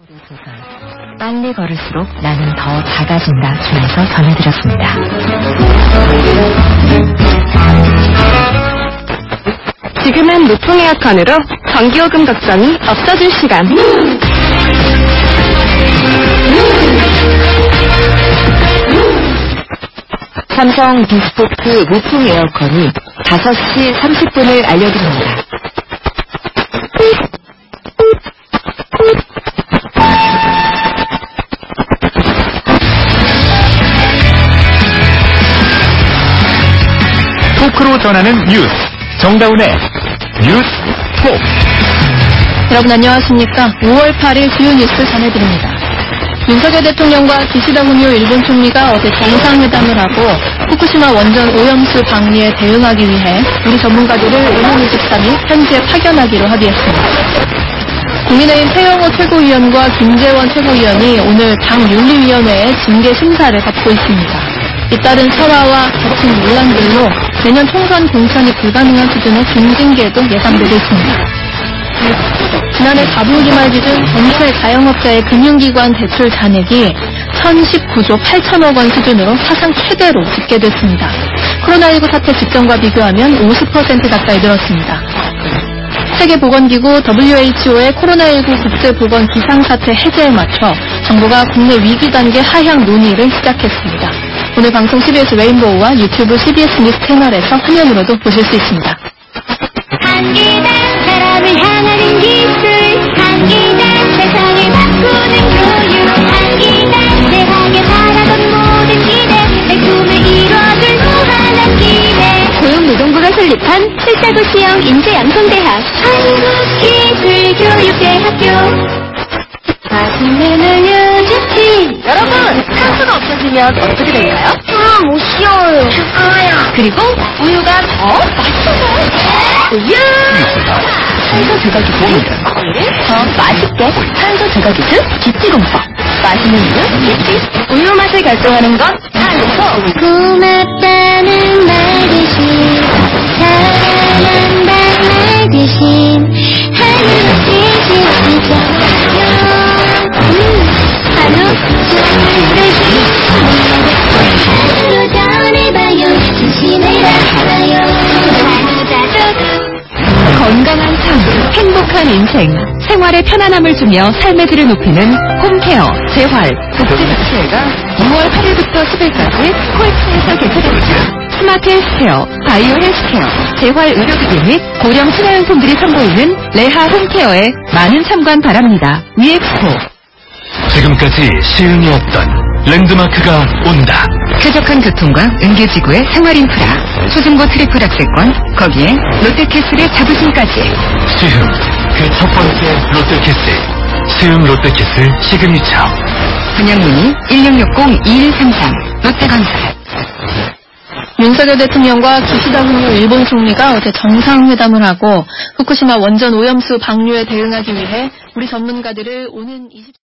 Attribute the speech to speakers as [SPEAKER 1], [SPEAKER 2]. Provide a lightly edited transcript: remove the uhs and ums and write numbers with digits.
[SPEAKER 1] 빨리 걸을수록 나는 더 작아진다 중에서 전해드렸습니다.
[SPEAKER 2] 지금은 노통 에어컨으로 전기요금 걱정이 없어질 시간.
[SPEAKER 1] 삼성 비스포크 무풍 에어컨이 5시 30분을 알려드립니다.
[SPEAKER 3] 토크로 전하는 뉴스, 정다운의 뉴스 톡.
[SPEAKER 2] 여러분 안녕하십니까. 5월 8일 주요 뉴스 전해드립니다. 윤석열 대통령과 기시다 후미오 일본 총리가 어제 정상회담을 하고 후쿠시마 원전 오염수 방류에 대응하기 위해 우리 전문가들을 오는 23일 현지에 파견하기로 합의했습니다. 국민의힘 태영호 최고위원과 김재원 최고위원이 오늘 당윤리위원회의 징계 심사를 받고 있습니다. 잇따른 설화와 겹친 논란들로 내년 총선 공천이 불가능한 수준의 중징계도 예상되고 있습니다. 지난해 4분기 말 기준 전체 자영업자의 금융기관 대출 잔액이 1019조 8천억 원 수준으로 사상 최대로 집계됐습니다. 코로나19 사태 직전과 비교하면 50% 가까이 늘었습니다. 세계보건기구 WHO의 코로나19 국제보건 비상사태 해제에 맞춰 정부가 국내 위기 단계 하향 논의를 시작했습니다. 오늘 방송 CBS 레인보우와 유튜브 CBS 뉴스 채널에서 화면으로도 보실 수 있습니다.
[SPEAKER 4] 한기단 사람을 향하는 기술, 한기단 세상을 바꾸는 교육, 한기단 대학에 바라던 모든 기대, 내 꿈을 이뤄줄 무한한 기대. 고용노동부가 설립한 749 시형 인재양성대학 한국기술교육대학교. 맛있는 알려주지. 여러분, 산소가 없어지면 어떻게 될까요? 못 쉬어요. 그리고 우유가 더 맛있어져요. 우유! 산소 제거 기술. 더 맛있게 산소 제거 기술 기치공법. 맛있는 우유 기치. 우유 맛을 결정하는 건 산소. 고맙다는 말 대신 사랑한다는 말 대신 하늘 없이 지치잖아요.
[SPEAKER 1] 건강한 삶, 행복한 인생, 생활의 편안함을 주며 삶의 질을 높이는 홈케어, 재활, 복지마취회가 6월 8일부터 10일까지 코엑스에서 개최됩니다. 스마트 헬스케어, 바이오 헬스케어, 재활 의료기기 및 고령 친화연손들이 선보이는 레하 홈케어에 많은 참관 바랍니다. 위엑스포.
[SPEAKER 3] 지금까지 시흥이 없던 랜드마크가 온다.
[SPEAKER 1] 쾌적한 교통과 은계지구의 생활인프라, 수중고 트리플 악세권, 거기에 롯데캐슬의 자부심까지.
[SPEAKER 3] 시흥, 그 첫 번째 롯데캐슬. 시흥 롯데캐슬 시그니처.
[SPEAKER 1] 분양문의 1660-2133 롯데건설.
[SPEAKER 2] 윤석열 대통령과 기시다 후미오 일본 총리가 어제 정상회담을 하고 후쿠시마 원전 오염수 방류에 대응하기 위해 우리 전문가들을 오는